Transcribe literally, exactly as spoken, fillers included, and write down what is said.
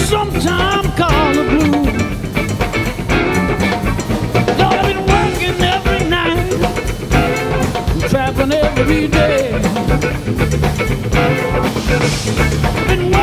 Sometimes call the blues. Lord, I've been working every night, traveling every day. Been